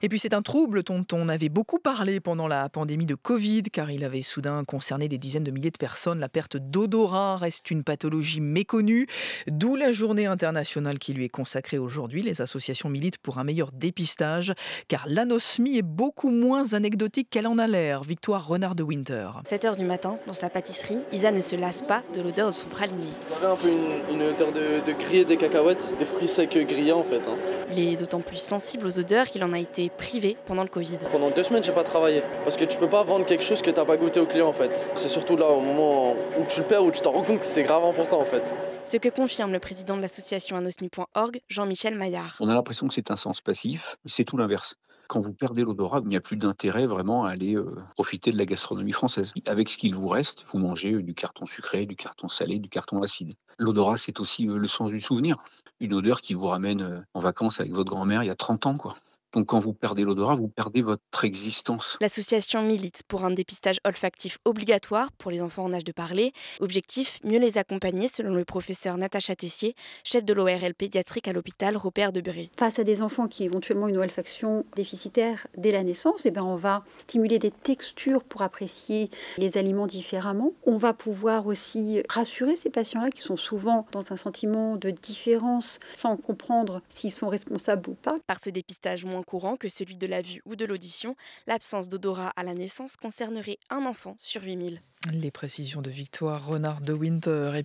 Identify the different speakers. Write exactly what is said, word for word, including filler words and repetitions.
Speaker 1: Et puis c'est un trouble dont on avait beaucoup parlé pendant la pandémie de Covid, car il avait soudain concerné des dizaines de milliers de personnes. La perte d'odorat reste une pathologie méconnue, d'où la journée internationale qui lui est consacrée aujourd'hui. Les associations militent pour un meilleur dépistage, car l'anosmie est beaucoup moins anecdotique qu'elle en a l'air. Victoire Renard de Winter.
Speaker 2: sept heures du matin, dans sa pâtisserie, Isa ne se lasse pas de l'odeur de son praliné.
Speaker 3: Vous avez un peu une, une odeur de, de grillé des cacahuètes, des fruits secs grillés en fait. Hein.
Speaker 2: Il est d'autant plus sensible aux odeurs qu'il en a été privé pendant le Covid.
Speaker 3: Pendant deux semaines, j'ai pas travaillé. Parce que tu peux pas vendre quelque chose que t'as pas goûté au client en fait. C'est surtout là au moment où tu le perds, où tu t'en rends compte que c'est grave important en fait.
Speaker 2: Ce que confirme le président de l'association anosmie point org, Jean-Michel Maillard.
Speaker 4: On a l'impression que c'est un sens passif, c'est tout l'inverse. Quand vous perdez l'odorat, il n'y a plus d'intérêt vraiment à aller euh, profiter de la gastronomie française. Avec ce qu'il vous reste, vous mangez euh, du carton sucré, du carton salé, du carton acide. L'odorat, c'est aussi euh, le sens du souvenir. Une odeur qui vous ramène euh, en vacances avec votre grand-mère il y a trente ans, quoi. Donc quand vous perdez l'odorat, vous perdez votre existence.
Speaker 2: L'association milite pour un dépistage olfactif obligatoire pour les enfants en âge de parler. Objectif, mieux les accompagner selon le professeur Natacha Tessier, chef de l'O R L pédiatrique à l'hôpital Robert Debré.
Speaker 5: Face à des enfants qui ont éventuellement une olfaction déficitaire dès la naissance, eh bien on va stimuler des textures pour apprécier les aliments différemment. On va pouvoir aussi rassurer ces patients-là qui sont souvent dans un sentiment de différence sans comprendre s'ils sont responsables ou pas.
Speaker 2: Par ce dépistage moins courant que celui de la vue ou de l'audition, l'absence d'odorat à la naissance concernerait un enfant sur huit mille.
Speaker 1: Les précisions de Victoire Renard de Winter.